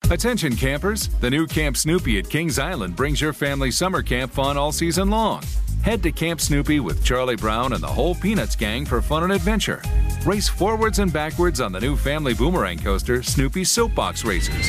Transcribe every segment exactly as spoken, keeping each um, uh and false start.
Attention campers, the new Camp Snoopy at Kings Island brings your family summer camp fun all season long. Head to Camp Snoopy with Charlie Brown and the whole Peanuts gang for fun and adventure. Race forwards and backwards on the new family boomerang coaster, Snoopy's Soapbox Racers.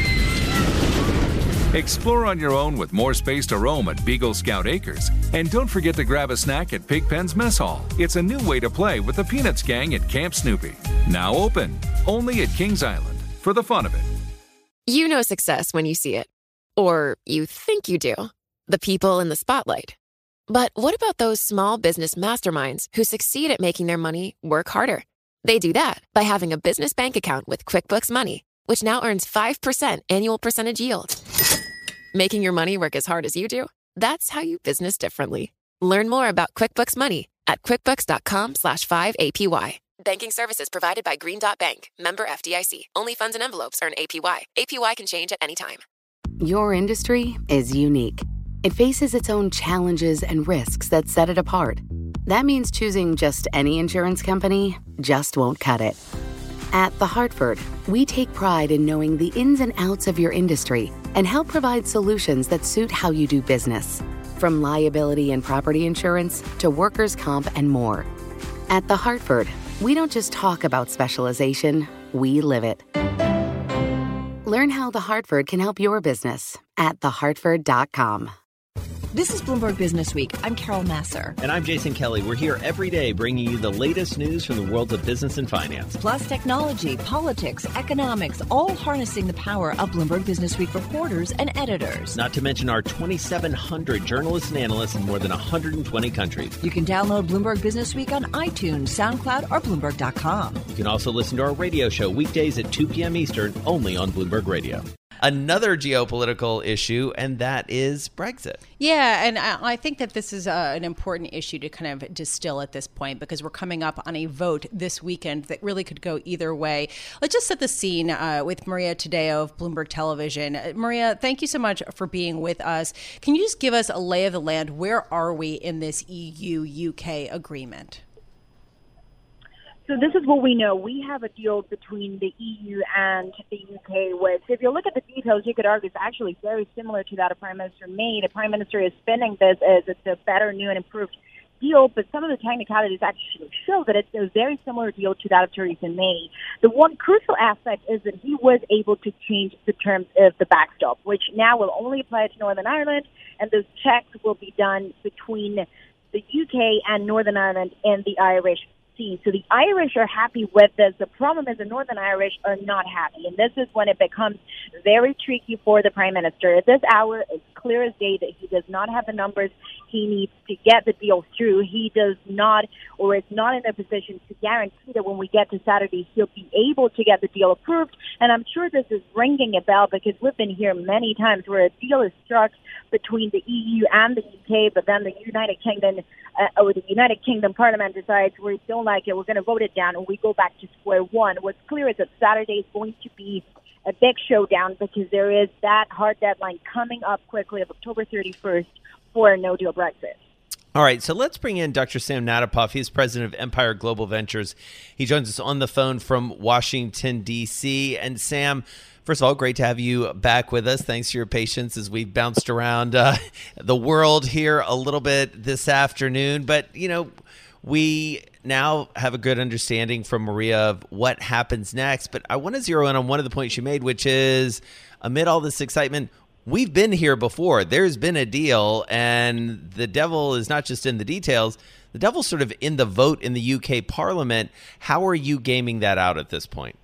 Explore on your own with more space to roam at Beagle Scout Acres. And don't forget to grab a snack at Pigpen's Mess Hall. It's a new way to play with the Peanuts gang at Camp Snoopy. Now open, only at Kings Island, for the fun of it. You know success when you see it. Or you think you do. The people in the spotlight. But what about those small business masterminds who succeed at making their money work harder? They do that by having a business bank account with QuickBooks Money, which now earns five percent annual percentage yield. Making your money work as hard as you do? That's how you business differently. Learn more about QuickBooks Money at quickbooks.com slash 5APY. Banking services provided by Green Dot Bank. Member F D I C. Only funds and envelopes earn A P Y. A P Y can change at any time. Your industry is unique. It faces its own challenges and risks that set it apart. That means choosing just any insurance company just won't cut it. At The Hartford, we take pride in knowing the ins and outs of your industry and help provide solutions that suit how you do business. From liability and property insurance to workers' comp and more. At The Hartford, we don't just talk about specialization, we live it. Learn how The Hartford can help your business at the hartford dot com. This is Bloomberg Business Week. I'm Carol Masser. And I'm Jason Kelly. We're here every day bringing you the latest news from the worlds of business and finance. Plus technology, politics, economics, all harnessing the power of Bloomberg Business Week reporters and editors. Not to mention our twenty-seven hundred journalists and analysts in more than one hundred twenty countries. You can download Bloomberg Business Week on iTunes, SoundCloud, or Bloomberg dot com. You can also listen to our radio show weekdays at two p.m. Eastern, only on Bloomberg Radio. Another geopolitical issue, and that is Brexit. Yeah, and I think that this is uh, an important issue to kind of distill at this point because we're coming up on a vote this weekend that really could go either way. Let's just set the scene uh, with Maria Tadeo of Bloomberg Television. Uh, Maria, thank you so much for being with us. Can you just give us a lay of the land? Where are we in this E U U K agreement? So this is what we know. We have a deal between the E U and the U K with, if you look at the details, you could argue it's actually very similar to that of Prime Minister May. The Prime Minister is spinning this as it's a better, new and improved deal, but some of the technicalities actually show that it's a very similar deal to that of Theresa May. The one crucial aspect is that he was able to change the terms of the backstop, which now will only apply to Northern Ireland, and those checks will be done between the U K and Northern Ireland and the Irish. So the Irish are happy with this. The problem is the Northern Irish are not happy. And this is when it becomes very tricky for the Prime Minister. At this hour, it's clear as day that he does not have the numbers he needs to get the deal through. He does not, or is not in a position to guarantee that when we get to Saturday, he'll be able to get the deal approved. And I'm sure this is ringing a bell because we've been here many times where a deal is struck between the E U and the U K, but then the United Kingdom uh, or the United Kingdom Parliament decides we don't like it, we're going to vote it down, and we go back to square one. What's clear is that Saturday is going to be a big showdown because there is that hard deadline coming up quickly of October thirty-first for a no-deal Brexit. All right, so let's bring in Doctor Sam Nadapoff. He's president of Empire Global Ventures. He joins us on the phone from Washington, D C. And Sam, first of all, great to have you back with us. Thanks for your patience as we bounced around uh, the world here a little bit this afternoon. But, you know, we now have a good understanding from Maria of what happens next. But I want to zero in on one of the points you made, which is amid all this excitement, we've been here before. There's been a deal, and the devil is not just in the details. The devil's sort of in the vote in the U K Parliament. How are you gaming that out at this point?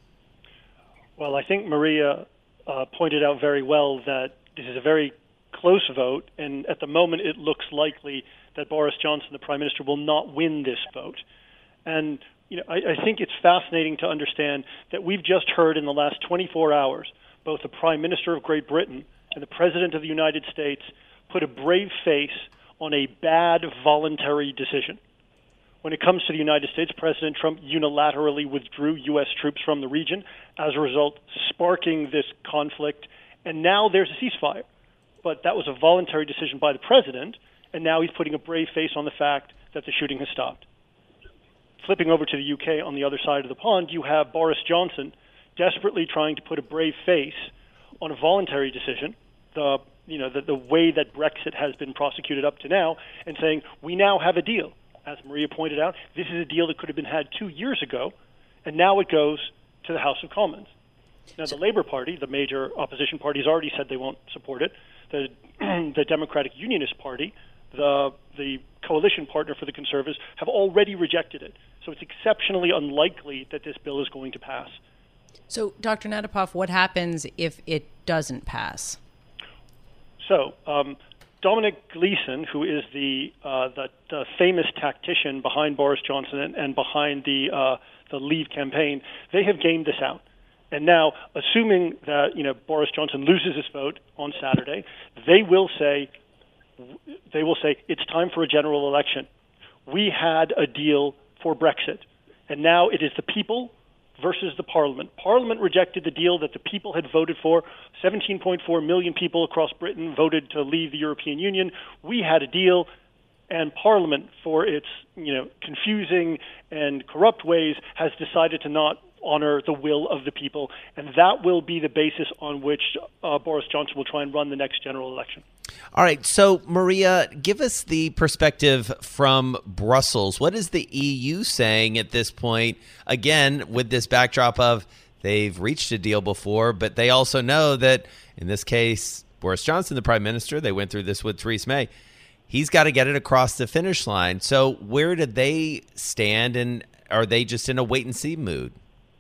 Well, I think Maria uh, pointed out very well that this is a very close vote, and at the moment it looks likely that Boris Johnson, the Prime Minister, will not win this vote. And you know, I, I think it's fascinating to understand that we've just heard in the last twenty-four hours both the Prime Minister of Great Britain and the President of the United States put a brave face on a bad voluntary decision. When it comes to the United States, President Trump unilaterally withdrew U S troops from the region, as a result sparking this conflict, and now there's a ceasefire. But that was a voluntary decision by the President, and now he's putting a brave face on the fact that the shooting has stopped. Flipping over to the U K on the other side of the pond, you have Boris Johnson desperately trying to put a brave face on a voluntary decision, the you know the, the way that Brexit has been prosecuted up to now, and saying we now have a deal. As Maria pointed out, this is a deal that could have been had two years ago, and now it goes to the House of Commons. Now, the Labour Party, the major opposition party, has already said they won't support it. The, the Democratic Unionist Party, the the coalition partner for the Conservatives, have already rejected it. So it's exceptionally unlikely that this bill is going to pass. So, Doctor Nadapoff, what happens if it doesn't pass? So, um, Dominic Gleeson, who is the, uh, the the famous tactician behind Boris Johnson and, and behind the uh, the Leave campaign, they have gamed this out. And now, assuming that you know Boris Johnson loses his vote on Saturday, they will say they will say it's time for a general election. We had a deal for Brexit, and now it is the people versus the Parliament. Parliament rejected the deal that the people had voted for. seventeen point four million people across Britain voted to leave the European Union. We had a deal, and Parliament, for its you know confusing and corrupt ways, has decided to not honor the will of the people, and that will be the basis on which uh, Boris Johnson will try and run the next general election. All right, so Maria, give us the perspective from Brussels. What is the E U saying at this point, again, with this backdrop of they've reached a deal before, but they also know that, in this case, Boris Johnson, the prime minister, they went through this with Theresa May, he's got to get it across the finish line. So where do they stand, and are they just in a wait-and-see mood?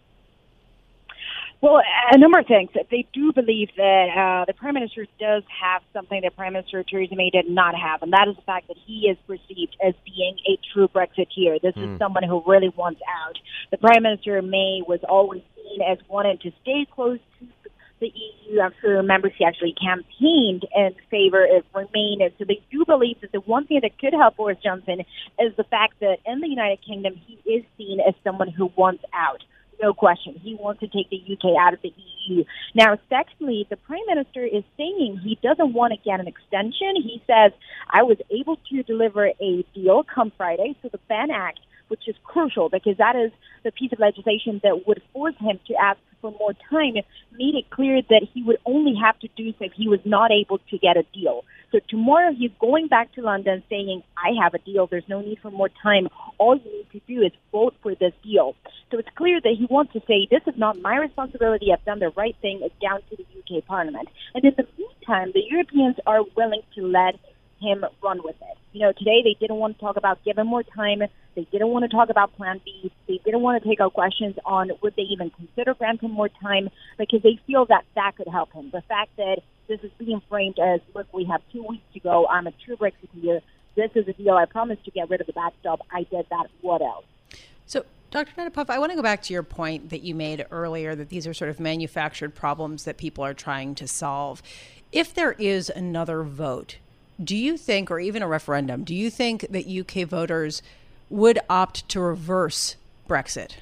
Well, a number of things. They do believe that uh, the Prime Minister does have something that Prime Minister Theresa May did not have, and that is the fact that he is perceived as being a true Brexiteer. This mm. is someone who really wants out. The Prime Minister May was always seen as wanting to stay close to the E U. I'm sure you remember she actually campaigned in favor of Remain. And so they do believe that the one thing that could help Boris Johnson is the fact that in the United Kingdom, he is seen as someone who wants out. No question. He wants to take the U K out of the E U. Now, secondly, the Prime Minister is saying he doesn't want to get an extension. He says, I was able to deliver a deal come Friday, so the BAN Act, which is crucial because that is the piece of legislation that would force him to ask for more time, made it clear that he would only have to do so if he was not able to get a deal. So tomorrow he's going back to London saying, I have a deal. There's no need for more time. All you need to do is vote for this deal. So it's clear that he wants to say, this is not my responsibility. I've done the right thing. It's down to the U K Parliament. And in the meantime, the Europeans are willing to let him run with it. You know, today they didn't want to talk about give him more time. They didn't want to talk about Plan B. They didn't want to take out questions on would they even consider granting more time because they feel that that could help him. The fact that this is being framed as, look, we have two weeks to go. I'm a true Brexiteer. This is a deal. I promised to get rid of the backstop. I did that. What else? So, Doctor Nadapoff, I want to go back to your point that you made earlier that these are sort of manufactured problems that people are trying to solve. If there is another vote, do you think, or even a referendum, do you think that U K voters would opt to reverse Brexit?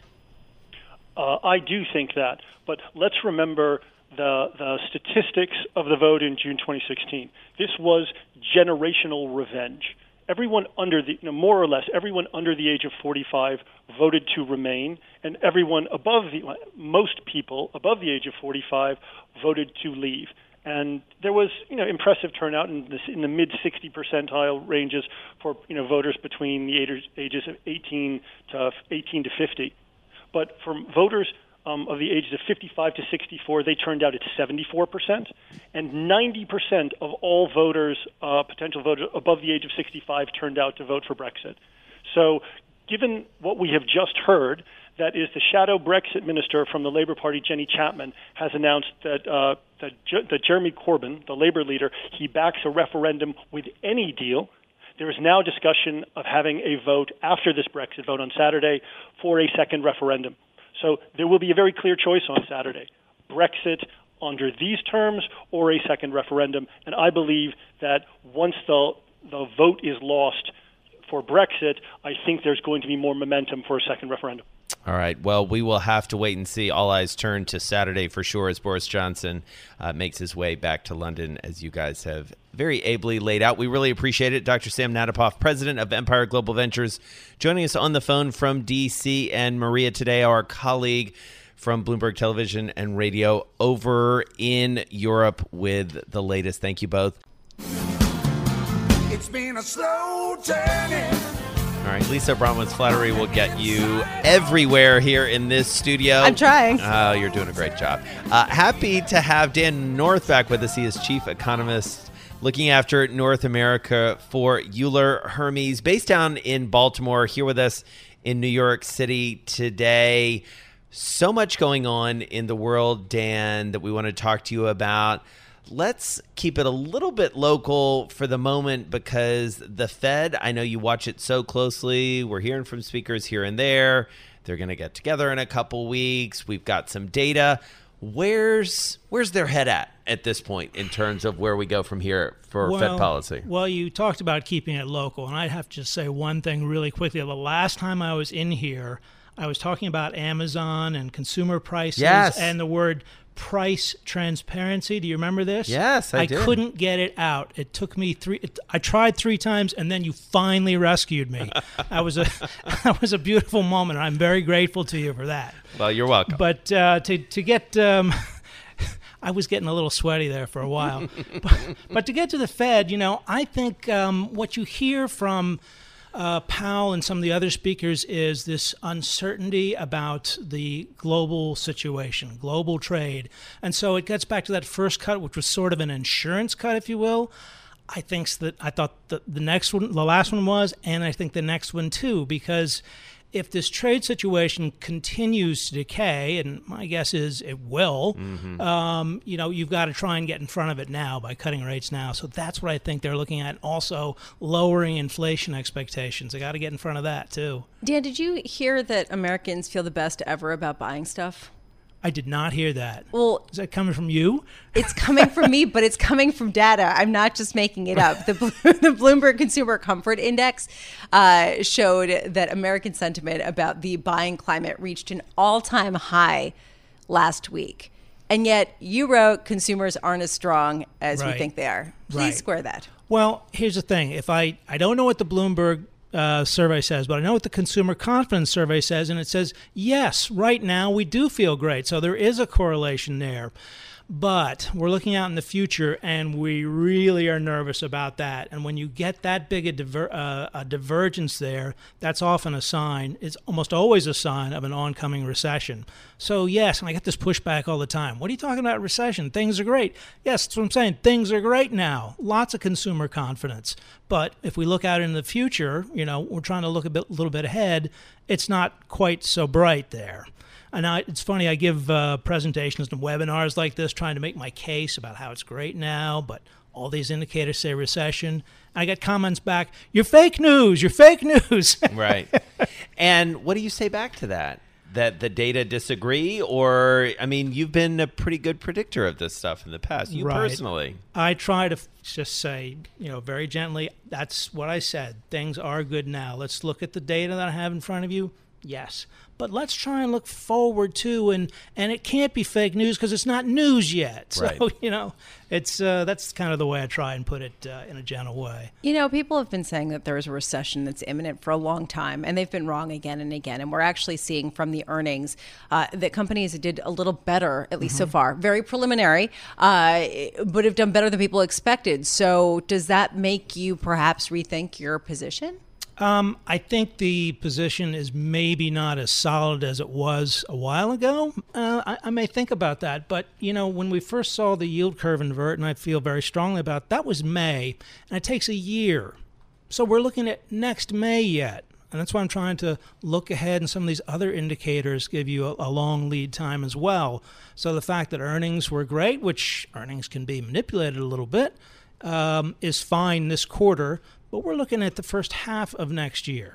Uh, I do think that, but let's remember the the statistics of the vote in June twenty sixteen. This was generational revenge. Everyone under the, you know, more or less, everyone under the age of forty-five voted to remain, and everyone above the, most people above the age of forty-five voted to leave. And there was, you know, impressive turnout in, this, in the mid sixty percentile ranges for, you know, voters between the ages, ages of eighteen to fifty. But for voters um, of the ages of fifty-five to sixty-four, they turned out at seventy-four percent, and ninety percent of all voters, uh, potential voters above the age of sixty-five, turned out to vote for Brexit. So, given what we have just heard, that is, the shadow Brexit minister from the Labour Party, Jenny Chapman, has announced that uh, that, J- that Jeremy Corbyn, the Labour leader, he backs a referendum with any deal. There is now discussion of having a vote after this Brexit vote on Saturday for a second referendum. So there will be a very clear choice on Saturday: Brexit under these terms or a second referendum. And I believe that once the the vote is lost for Brexit, I think there's going to be more momentum for a second referendum. All right. Well, we will have to wait and see. All eyes turn to Saturday for sure as Boris Johnson uh, makes his way back to London, as you guys have very ably laid out. We really appreciate it. Doctor Sam Nadapoff, president of Empire Global Ventures, joining us on the phone from D C, and Maria Tadeo, our colleague from Bloomberg Television and Radio over in Europe with the latest. Thank you both. It's been a slow journey. All right, Lisa Bronwyn's flattery will get you everywhere here in this studio. I'm trying. Oh, you're doing a great job. Uh, happy to have Dan North back with us. He is chief economist looking after North America for Euler Hermes, based down in Baltimore, here with us in New York City today. So much going on in the world, Dan, that we want to talk to you about. Let's keep it a little bit local for the moment, because the Fed, I know you watch it so closely. We're hearing from speakers here and there. They're going to get together in a couple weeks. We've got some data. Where's where's their head at at this point in terms of where we go from here for well, Fed policy? Well, you talked about keeping it local, and I'd have to just say one thing really quickly. The last time I was in here, I was talking about Amazon and consumer prices yes. and the word price transparency. Do you remember this? Yes, I, I did. couldn't get it out. It took me three. It, I tried three times, and then you finally rescued me. That was a that was a beautiful moment. I'm very grateful to you for that. Well, you're welcome. But uh, to to get. Um, I was getting a little sweaty there for a while. but, but to get to the Fed, you know, I think um, what you hear from Uh, Powell and some of the other speakers is this uncertainty about the global situation, global trade. And so it gets back to that first cut, which was sort of an insurance cut, if you will. I think that I thought the, the next one, the last one was, and I think the next one too, because if this trade situation continues to decay, and my guess is it will, mm-hmm. um, you know, you've got to try and get in front of it now by cutting rates now. So that's what I think they're looking at. Also, lowering inflation expectations. They got to get in front of that too. Dan, did you hear that Americans feel the best ever about buying stuff? I did not hear that. Well, is that coming from you? It's coming from me, but it's coming from data. I'm not just making it up. The, the Bloomberg Consumer Comfort Index uh, showed that American sentiment about the buying climate reached an all-time high last week. And yet you wrote consumers aren't as strong as right. we think they are. Please right. square that. Well, here's the thing. If I, I don't know what the Bloomberg Uh, survey says, but I know what the Consumer Confidence Survey says, and it says, yes, right now we do feel great. So there is a correlation there. But we're looking out in the future, and we really are nervous about that. And when you get that big a, diver- uh, a divergence there, that's often a sign. It's almost always a sign of an oncoming recession. So, yes, and I get this pushback all the time. What are you talking about, recession? Things are great. Yes, that's what I'm saying. Things are great now. Lots of consumer confidence. But if we look out in the future, you know, we're trying to look a bit, little bit ahead. It's not quite so bright there. And I, it's funny, I give uh, presentations and webinars like this trying to make my case about how it's great now, but all these indicators say recession. I get comments back, you're fake news, you're fake news. Right. And what do you say back to that? That the data disagree? Or, I mean, you've been a pretty good predictor of this stuff in the past, you right. personally. I try to f- just say, you know, very gently, that's what I said. Things are good now. Let's look at the data that I have in front of you. Yes. But let's try and look forward too, and, and it can't be fake news because it's not news yet. So, right. you know, it's uh, that's kind of the way I try and put it uh, in a gentle way. You know, people have been saying that there is a recession that's imminent for a long time, and they've been wrong again and again. And we're actually seeing from the earnings uh, that companies did a little better, at least mm-hmm. so far. Very preliminary, uh, but have done better than people expected. So does that make you perhaps rethink your position? Um, I think the position is maybe not as solid as it was a while ago. Uh, I, I may think about that. But, you know, when we first saw the yield curve invert, and I feel very strongly about it, that was May, and it takes a year. So we're looking at next May yet. And that's why I'm trying to look ahead, and some of these other indicators give you a, a long lead time as well. So the fact that earnings were great, which earnings can be manipulated a little bit, um, is fine this quarter. But we're looking at the first half of next year.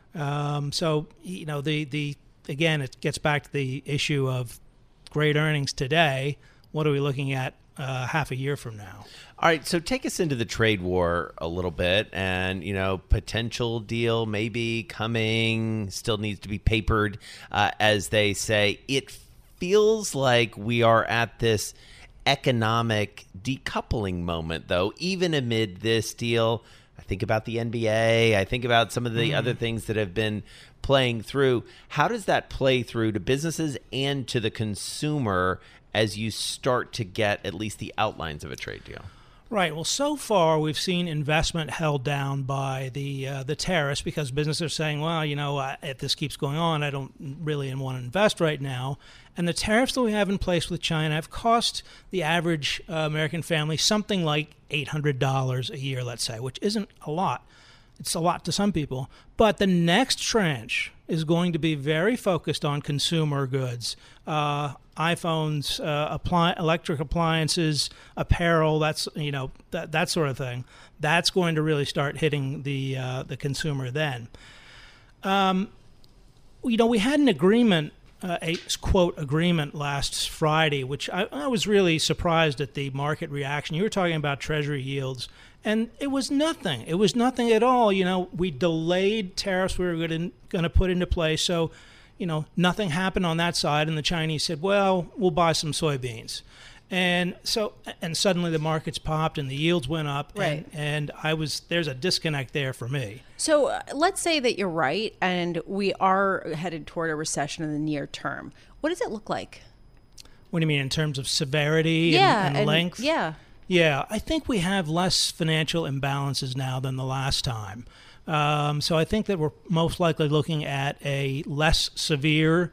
Um, so, you know, the, the again, it gets back to the issue of great earnings today. What are we looking at uh, half a year from now? All right, so take us into the trade war a little bit, and, you know, potential deal maybe coming, still needs to be papered, uh, as they say. It feels like we are at this economic decoupling moment, though, even amid this deal. I think about the N B A. I think about some of the mm. other things that have been playing through. How does that play through to businesses and to the consumer as you start to get at least the outlines of a trade deal? Right. Well, so far we've seen investment held down by the uh, the tariffs because businesses are saying, well, you know, uh, if this keeps going on, I don't really want to invest right now. And the tariffs that we have in place with China have cost the average uh, American family something like eight hundred dollars a year, let's say, which isn't a lot. It's a lot to some people. But the next tranche is going to be very focused on consumer goods, uh, iPhones, uh, apply, electric appliances, apparel, that's, you know, that, that sort of thing. That's going to really start hitting the uh, the consumer then. Um, you know, we had an agreement, uh, a quote agreement last Friday, which I, I was really surprised at the market reaction. You were talking about Treasury yields. And it was nothing. It was nothing at all. You know, we delayed tariffs we were going to put into place. So, you know, nothing happened on that side. And the Chinese said, well, we'll buy some soybeans. And so, and suddenly the markets popped and the yields went up. Right. And, and I was, there's a disconnect there for me. So uh, let's say that you're right and we are headed toward a recession in the near term. What does it look like? What do you mean in terms of severity yeah, and, and length? And, yeah. Yeah, I think we have less financial imbalances now than the last time. Um, so I think that we're most likely looking at a less severe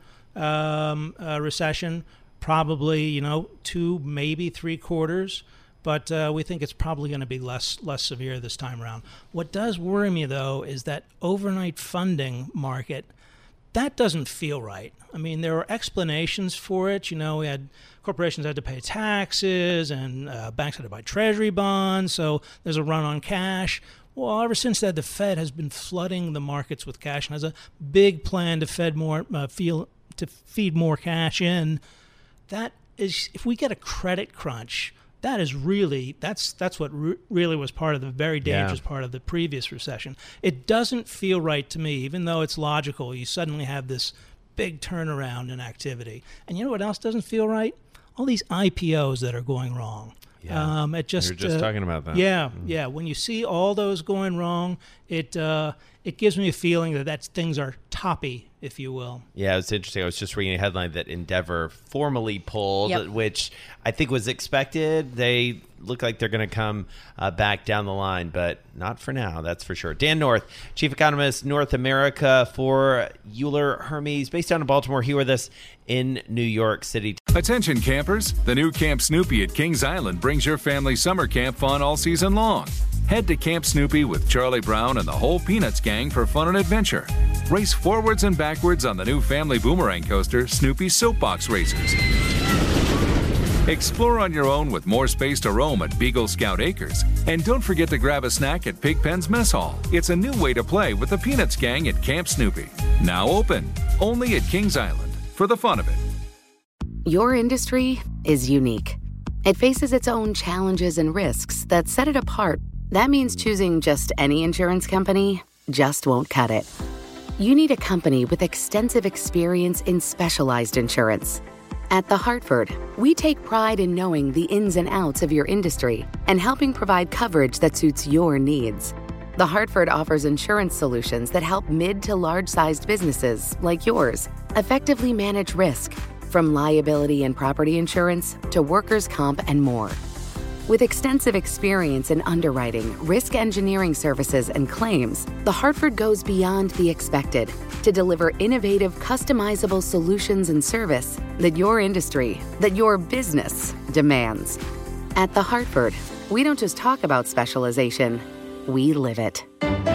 um, uh, recession, probably, you know, two, maybe three quarters. But uh, we think it's probably going to be less less severe this time around. What does worry me, though, is that overnight funding market. That doesn't feel right. I mean, there are explanations for it. You know, we had corporations had to pay taxes and uh, banks had to buy treasury bonds. So there's a run on cash. Well, ever since that, the Fed has been flooding the markets with cash and has a big plan to fed more, uh, feel, to feed more cash in. That is, if we get a credit crunch, that is really, that's that's what re- really was part of the very dangerous yeah. part of the previous recession. It doesn't feel right to me, even though it's logical. You suddenly have this big turnaround in activity. And you know what else doesn't feel right? All these I P Os that are going wrong. Yeah. Um, it just, You're just uh, talking about that. Yeah, mm. yeah. When you see all those going wrong, it uh, it gives me a feeling that that's, things are toppy, if you will. Yeah, it's interesting. I was just reading a headline that Endeavor formally pulled, yep. which I think was expected. They look like they're going to come uh, back down the line, but not for now, that's for sure. Dan North, Chief Economist, North America for Euler Hermes, based down in Baltimore. Here with us in New York City. Attention campers, the new Camp Snoopy at Kings Island brings your family summer camp fun all season long. Head to Camp Snoopy with Charlie Brown and the whole Peanuts gang for fun and adventure. Race forwards and backwards on the new family boomerang coaster, Snoopy's Soapbox Racers. Explore on your own with more space to roam at Beagle Scout Acres. And don't forget to grab a snack at Pigpen's Mess Hall. It's a new way to play with the Peanuts gang at Camp Snoopy. Now open, only at Kings Island, for the fun of it. Your industry is unique. It faces its own challenges and risks that set it apart. That means choosing just any insurance company just won't cut it. You need a company with extensive experience in specialized insurance. At The Hartford, we take pride in knowing the ins and outs of your industry and helping provide coverage that suits your needs. The Hartford offers insurance solutions that help mid to large-sized businesses like yours effectively manage risk, from liability and property insurance to workers' comp and more. With extensive experience in underwriting, risk engineering services, and claims, The Hartford goes beyond the expected to deliver innovative, customizable solutions and service that your industry, that your business demands. At The Hartford, we don't just talk about specialization, we live it.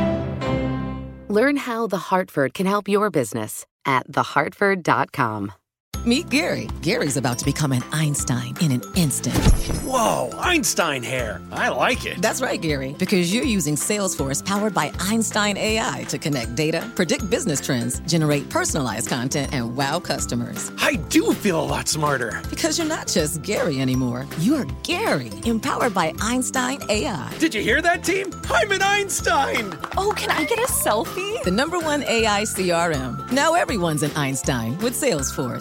Learn how The Hartford can help your business at the hartford dot com. Meet Gary. Gary's about to become an Einstein in an instant. Whoa, Einstein hair. I like it. That's right, Gary, because you're using Salesforce powered by Einstein A I to connect data, predict business trends, generate personalized content, and wow customers. I do feel a lot smarter. Because you're not just Gary anymore. You're Gary, empowered by Einstein A I. Did you hear that, team? I'm an Einstein. Oh, can I get a selfie? The number one A I C R M. Now everyone's an Einstein with Salesforce.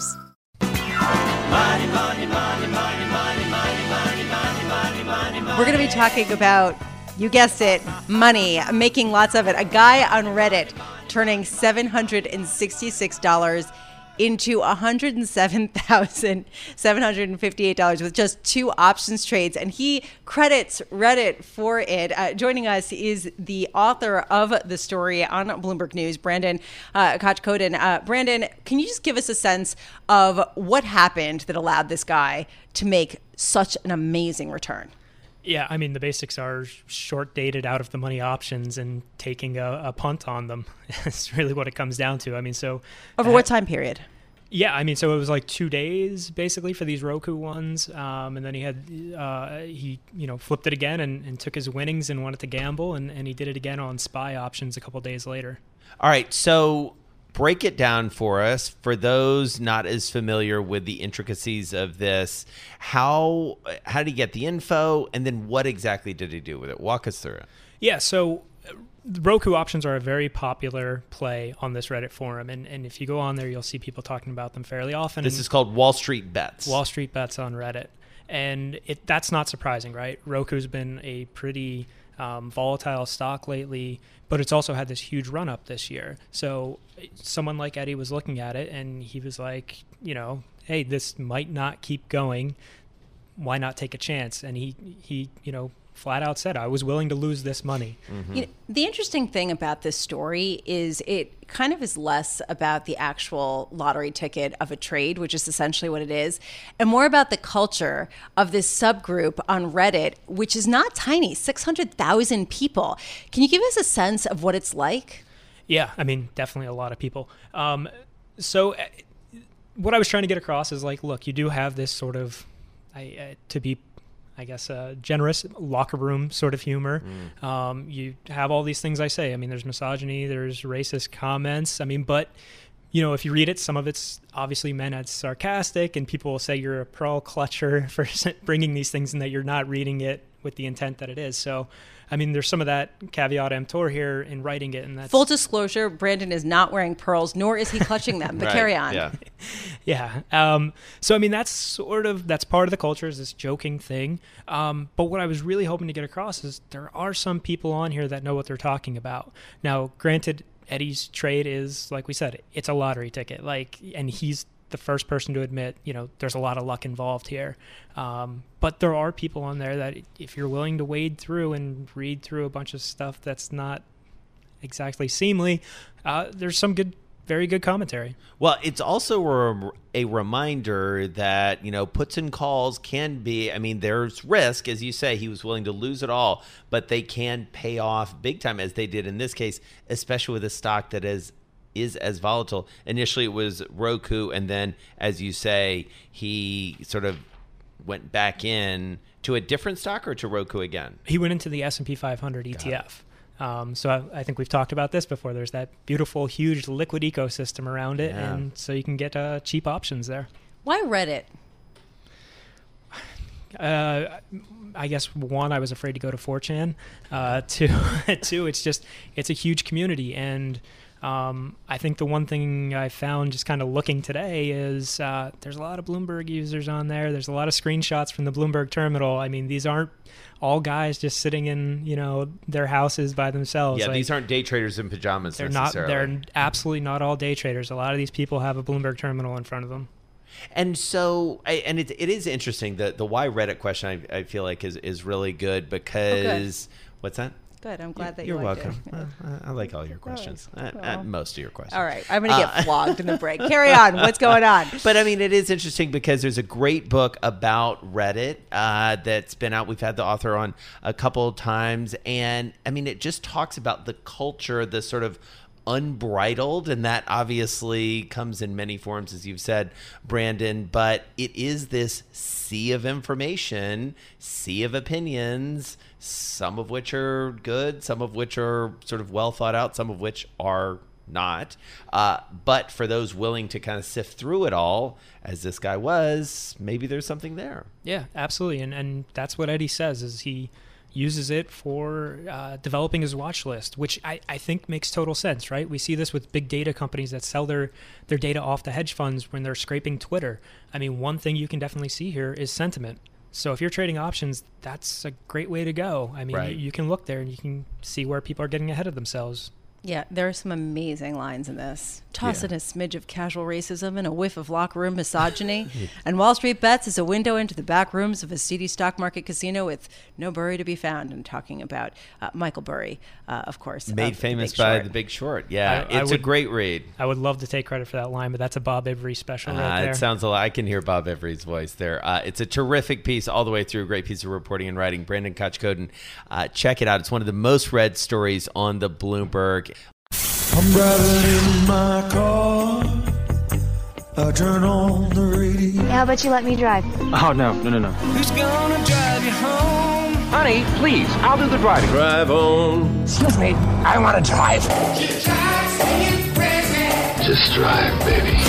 Money, money, money, money, money, money, money, money, money, money. We're going to be talking about You guessed it, money, making lots of it. A guy on Reddit turning seven hundred sixty-six dollars into one hundred seven thousand seven hundred fifty-eight dollars with just two options trades. And he credits Reddit for it. Uh, joining us is the author of the story on Bloomberg News, Brandon uh, Koch-Koden. Uh, Brandon, can you just give us a sense of what happened that allowed this guy to make such an amazing return? Yeah, I mean, the basics are short-dated out-of-the-money options and taking a, a punt on them. That's really what it comes down to. I mean, so... Over uh, what time period? Yeah, I mean, so it was like two days, basically, for these Roku ones. Um, and then he had, uh, he, you know, flipped it again and, and took his winnings and wanted to gamble. And, and he did it again on SPY options a couple days later. All right, so... break it down for us, for those not as familiar with the intricacies of this. How how did he get the info, and then what exactly did he do with it? Walk us through it. Yeah, so Roku options are a very popular play on this Reddit forum, and, and if you go on there, you'll see people talking about them fairly often. This is called Wall Street Bets. Wall Street Bets on Reddit, and it that's not surprising, right? Roku's been a pretty um, volatile stock lately, but it's also had this huge run up this year. So someone like Eddie was looking at it and he was like, you know, hey, this might not keep going. Why not take a chance? And he, he, you know, flat out said, I was willing to lose this money. Mm-hmm. You know, the interesting thing about this story is it kind of is less about the actual lottery ticket of a trade, which is essentially what it is, and more about the culture of this subgroup on Reddit, which is not tiny, six hundred thousand people. Can you give us a sense of what it's like? Yeah, I mean, definitely a lot of people. Um, so uh, what I was trying to get across is like, look, you do have this sort of, I, uh, to be I guess, uh, generous locker room sort of humor. Mm. Um, you have all these things I say. I mean, there's misogyny, there's racist comments. I mean, but, you know, if you read it, some of it's obviously meant as sarcastic, and people will say you're a pearl clutcher for bringing these things and that you're not reading it with the intent that it is. So, I mean, there's some of that caveat emptor here in writing it. And that's full disclosure, Brandon is not wearing pearls, nor is he clutching them, but right. carry on. Yeah. yeah. Um, so, I mean, that's sort of, that's part of the culture, is this joking thing. Um, but what I was really hoping to get across is there are some people on here that know what they're talking about. Now, granted, Eddie's trade is, like we said, it's a lottery ticket. Like, and he's the first person to admit, you know, there's a lot of luck involved here. Um, but there are people on there that if you're willing to wade through and read through a bunch of stuff that's not exactly seemly, uh, there's some good, very good commentary. Well, it's also a, a reminder that, you know, puts and calls can be, I mean, there's risk. As you say, he was willing to lose it all, but they can pay off big time, as they did in this case, especially with a stock that is is as volatile. Initially it was Roku, and then, as you say, he sort of went back in to a different stock, or to Roku again? He went into the S and P five hundred E T F. Um, so I, I think we've talked about this before. There's that beautiful, huge liquid ecosystem around it, yeah. and so you can get uh, cheap options there. Why Reddit? Uh, I guess one, I was afraid to go to four chan. Uh, two, two, it's just it's a huge community, and Um, I think the one thing I found just kind of looking today is uh, there's a lot of Bloomberg users on there. There's a lot of screenshots from the Bloomberg terminal. I mean, these aren't all guys just sitting in, you know, their houses by themselves. Yeah, like, these aren't day traders in pajamas they're necessarily. Not, they're absolutely not all day traders. A lot of these people have a Bloomberg terminal in front of them. And so, and it, it is interesting. The the why Reddit question, I, I feel like, is, is really good because, oh, good. What's that? Good. I'm glad that You're you liked welcome. it. Uh, I like all your questions. Right. Uh, well. uh, most of your questions. All right. I'm going to get uh, flogged in the break. Carry on. What's going on? But I mean, it is interesting because there's a great book about Reddit uh, that's been out. We've had the author on a couple of times. And I mean, it just talks about the culture, the sort of unbridled, and that obviously comes in many forms, as you've said, Brandon, but it is this sea of information, sea of opinions, some of which are good, some of which are sort of well thought out, some of which are not. Uh, but for those willing to kind of sift through it all, as this guy was, maybe there's something there. Yeah, absolutely. And and that's what Eddie says, is he uses it for uh, developing his watch list, which I, I think makes total sense, right? We see this with big data companies that sell their, their data off to hedge funds when they're scraping Twitter. I mean, one thing you can definitely see here is sentiment. So if you're trading options, that's a great way to go. I mean, Right. you, you can look there and you can see where people are getting ahead of themselves. Yeah, there are some amazing lines in this. Toss Yeah. in a smidge of casual racism and a whiff of locker room misogyny. And Wall Street Bets is a window into the back rooms of a seedy stock market casino with no Burry to be found. And talking about uh, Michael Burry, uh, of course. Made of famous The Big by Short. The Big Short. Yeah, I- I it's a would- great read. I would love to take credit for that line, but that's a Bob Avery special Uh, right there. it sounds a lot. I can hear Bob Every's voice there. Uh, it's a terrific piece all the way through. Great piece of reporting and writing. Brandon Kochkoden, uh, check it out. It's one of the most read stories on the Bloomberg. I'm driving in my car. I turn on the radio. How about you let me drive? Oh, no, no, no, no. Who's gonna drive you home? Honey, please, I'll do the driving. Drive on. Excuse me, I want to drive. Just drive, baby.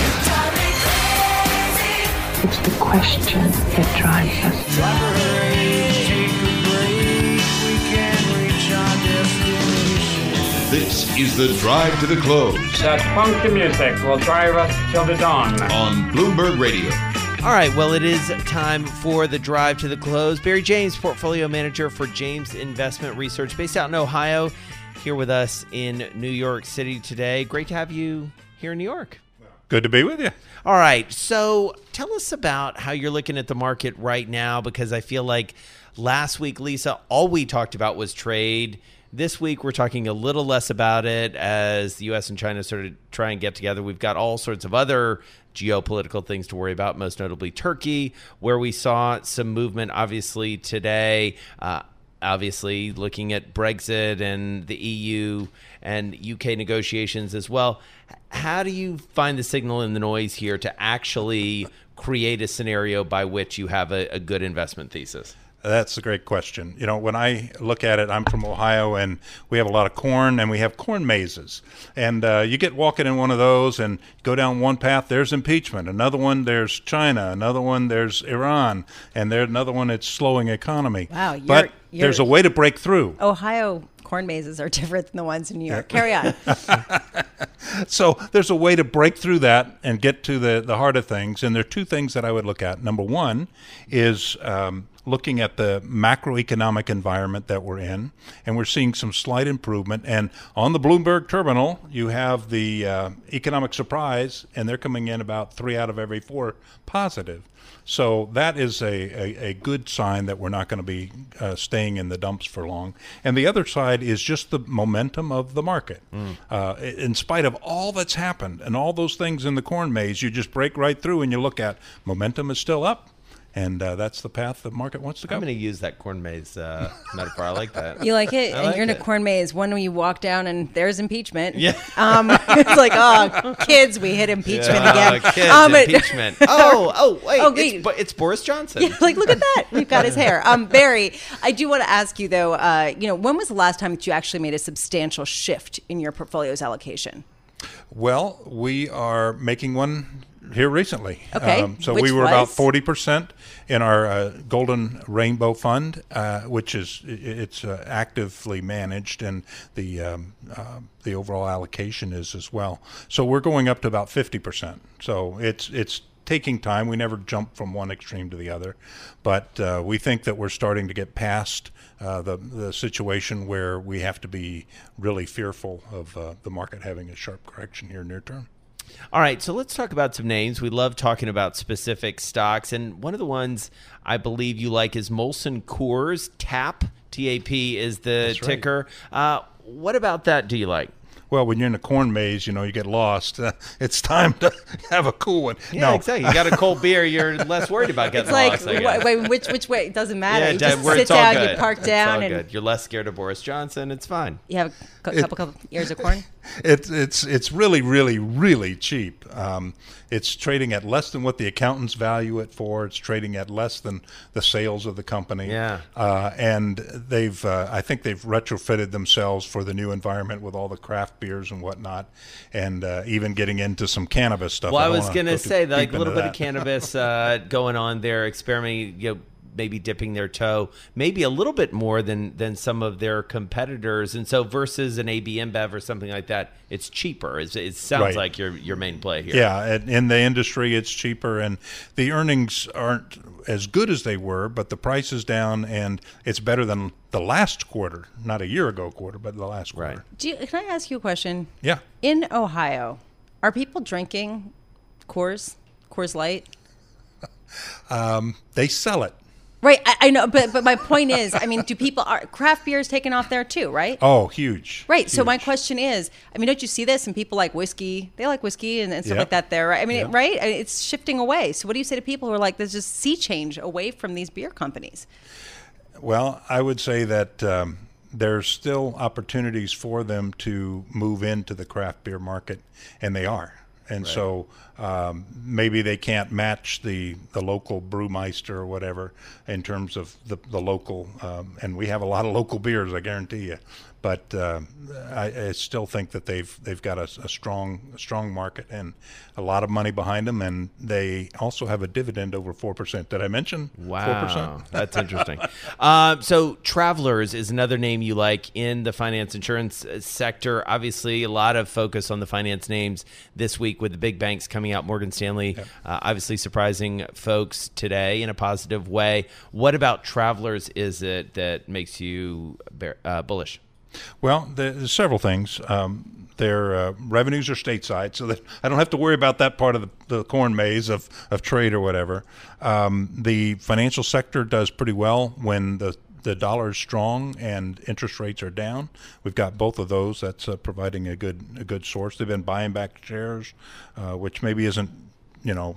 It's the question that drives us. Drive a race, take a break. We can reach our destination. This is the Drive to the Close. That funky music will drive us till the dawn. On Bloomberg Radio. All right, well, it is time for the Drive to the Close. Barry James, portfolio manager for James Investment Research, based out in Ohio, here with us in New York City today. Great to have you here in New York. Good to be with you. All right, so tell us about how you're looking at the market right now, because I feel like last week, Lisa, all we talked about was trade. This week, we're talking a little less about it as the U S and China sort of try and get together. We've got all sorts of other geopolitical things to worry about, most notably Turkey, where we saw some movement, obviously, today. Uh, obviously, looking at Brexit and the E U and U K negotiations as well. How do you find the signal in the noise here to actually create a scenario by which you have a, a good investment thesis? That's a great question. You know, when I look at it, I'm from Ohio, and we have a lot of corn, and we have corn mazes. And uh, you get walking in one of those and go down one path, there's impeachment. Another one, there's China. Another one, there's Iran. And there's another one, it's slowing economy. Wow, you're, but you're, there's a way to break through. Ohio corn mazes are different than the ones in New York. Carry on. So there's a way to break through that and get to the, the heart of things. And there are two things that I would look at. Number one is um, looking at the macroeconomic environment that we're in. And we're seeing some slight improvement. And on the Bloomberg terminal, you have the uh, economic surprise, and they're coming in about three out of every four positive. So that is a, a, a good sign that we're not going to be uh, staying in the dumps for long. And the other side is just the momentum of the market. Mm. Uh, in spite of all that's happened and all those things in the corn maze, you just break right through and you look at momentum is still up. And uh, that's the path the market wants to go. I'm going to use that corn maze uh, metaphor. I like that. You like it? I and like you're in a it. corn maze. One when you walk down and there's impeachment. Yeah. Um, it's like, oh, kids, we hit impeachment Yeah, again. kids, um, it- impeachment. Oh, oh, wait. Oh, wait. It's, Bo- it's Boris Johnson. Yeah, like, look at that. We've got his hair. Um, Barry, I do want to ask you, though, uh, you know, when was the last time that you actually made a substantial shift in your portfolio's allocation? Well, we are making one here recently. Okay. Um, so Which we were about was? forty percent in our uh, Golden Rainbow Fund, uh, which is i- it's uh, actively managed, and the um, uh, the overall allocation is as well. So we're going up to about fifty percent. So it's it's taking time. We never jump from one extreme to the other, but uh, we think that we're starting to get past uh, the the situation where we have to be really fearful of uh, the market having a sharp correction here near term. All right, so let's talk about some names. We love talking about specific stocks, and one of the ones I believe you like is Molson Coors. T A P, T A P is the That's right. ticker. Uh, what about that do you like? Well, when you're in a corn maze, you know, you get lost. Uh, it's time to have a cool one. Yeah, no. exactly. You got a cold beer, you're less worried about getting It's like, lost. I guess. wait, wait, which which way? It doesn't matter. Yeah, you just where sit it's all down, good. you park It's down, all and good. You're less scared of Boris Johnson. It's fine. you have a cu- It- couple, couple ears of corn. It's it's it's really really really cheap. Um, it's trading at less than what the accountants value it for. It's trading at less than the sales of the company. Yeah. Uh, and they've uh, I think they've retrofitted themselves for the new environment with all the craft beers and whatnot, and uh, even getting into some cannabis stuff. Well, I don't was wanna going go to too say, deep like a little into bit of that. cannabis uh, going on there, experimenting, you know, maybe dipping their toe, maybe a little bit more than than some of their competitors. And so versus an A B InBev or something like that, it's cheaper. It's, it sounds Right. like your your main play here. Yeah, in- in the industry, it's cheaper, and the earnings aren't as good as they were, but the price is down, and it's better than the last quarter, not a year ago quarter, but the last quarter. Do you, can I ask you a question? Yeah. In Ohio, are people drinking Coors, Coors Light? Um, they sell it. Right, I, I know, but but my point is, I mean, do people are craft beer is taken off there too, right? Oh, huge. Right. So my question is, I mean, don't you see this? And people like whiskey, they like whiskey and, and stuff Yep. like that there, right? I mean, Yep. right? I mean, it's shifting away. So what do you say to people who are like, there's just sea change away from these beer companies? Well, I would say that um, there's still opportunities for them to move into the craft beer market, and they are. And Right. so um, maybe they can't match the, the local brewmeister or whatever in terms of the, the local, um, and we have a lot of local beers, I guarantee you. But uh, I, I still think that they've they've got a, a strong a strong market and a lot of money behind them, and they also have a dividend over four percent. Did I mention Wow, four percent? that's interesting. uh, so Travelers is another name you like in the finance insurance sector. Obviously, a lot of focus on the finance names this week with the big banks coming out. Morgan Stanley, Yep. uh, obviously surprising folks today in a positive way. What about Travelers is it that makes you bear, uh, bullish? Well, there's several things. Um, their uh, revenues are stateside, so that I don't have to worry about that part of the, the corn maze of, of trade or whatever. Um, the financial sector does pretty well when the the dollar is strong and interest rates are down. We've got both of those. That's uh, providing a good a good source. They've been buying back shares, uh, which maybe isn't, you know,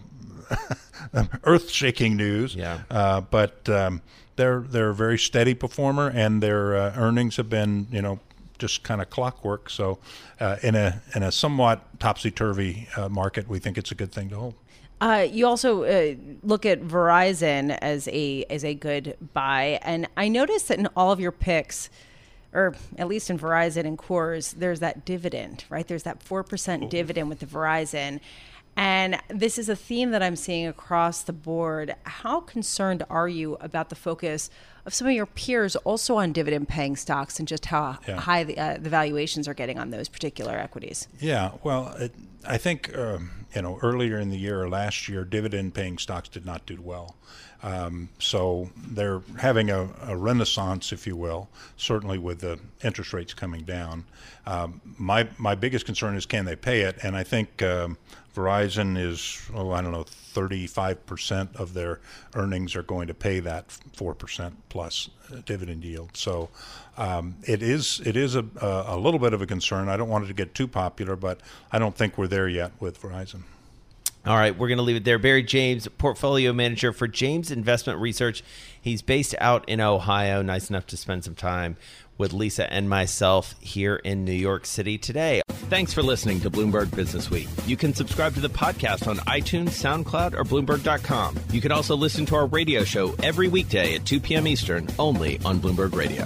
earth-shaking news. Yeah. Uh, but um, they're they're a very steady performer, and their uh, earnings have been, you know, just kind of clockwork. So, uh, in a in a somewhat topsy-turvy uh, market, we think it's a good thing to hold. Uh, you also uh, look at Verizon as a as a good buy, and I noticed that in all of your picks, or at least in Verizon and Coors, there's that dividend, right? There's that four percent dividend with the Verizon. And this is a theme that I'm seeing across the board. How concerned are you about the focus of some of your peers also on dividend-paying stocks and just how Yeah. high the, uh, the valuations are getting on those particular equities? Yeah, well, it, I think um, you know earlier in the year or last year, dividend-paying stocks did not do well. Um, so they're having a, a renaissance, if you will, certainly with the interest rates coming down. Um, my my biggest concern is can they pay it, and I think um, Verizon is, oh, I don't know, thirty-five percent of their earnings are going to pay that four percent plus dividend yield. So um, it is it is a, a little bit of a concern. I don't want it to get too popular, but I don't think we're there yet with Verizon. All right, we're going to leave it there. Barry James, portfolio manager for James Investment Research. He's based out in Ohio. Nice enough to spend some time with Lisa and myself here in New York City today. Thanks for listening to Bloomberg Business Week. You can subscribe to the podcast on iTunes, SoundCloud, or Bloomberg dot com. You can also listen to our radio show every weekday at two p.m. Eastern, only on Bloomberg Radio.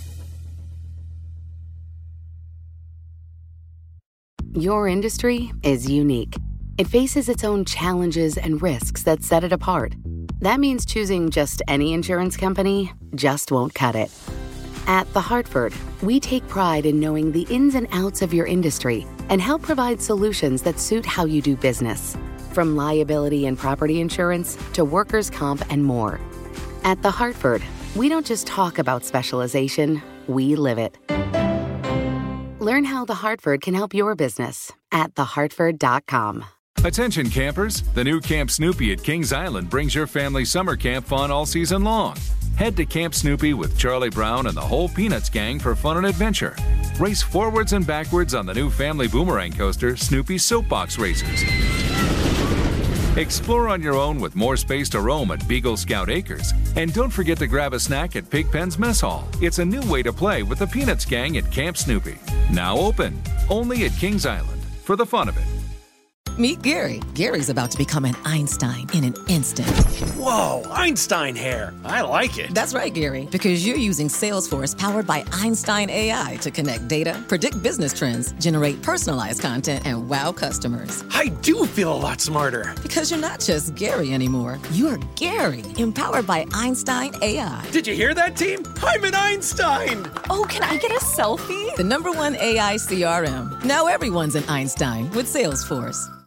Your industry is unique. It faces its own challenges and risks that set it apart. That means choosing just any insurance company just won't cut it. At The Hartford, we take pride in knowing the ins and outs of your industry and help provide solutions that suit how you do business, from liability and property insurance to workers' comp and more. At The Hartford, we don't just talk about specialization, we live it. Learn how The Hartford can help your business at the hartford dot com. Attention campers, the new Camp Snoopy at Kings Island brings your family summer camp fun all season long. Head to Camp Snoopy with Charlie Brown and the whole Peanuts gang for fun and adventure. Race forwards and backwards on the new family boomerang coaster, Snoopy Soapbox Racers. Explore on your own with more space to roam at Beagle Scout Acres. And don't forget to grab a snack at Pigpen's Mess Hall. It's a new way to play with the Peanuts gang at Camp Snoopy. Now open, only at Kings Island, for the fun of it. Meet Gary. Gary's about to become an Einstein in an instant. Whoa, Einstein hair. I like it. That's right, Gary, because you're using Salesforce powered by Einstein A I to connect data, predict business trends, generate personalized content, and wow customers. I do feel a lot smarter. Because you're not just Gary anymore. You're Gary, empowered by Einstein A I. Did you hear that, team? I'm an Einstein. Oh, can I get a selfie? The number one A I C R M. Now everyone's an Einstein with Salesforce.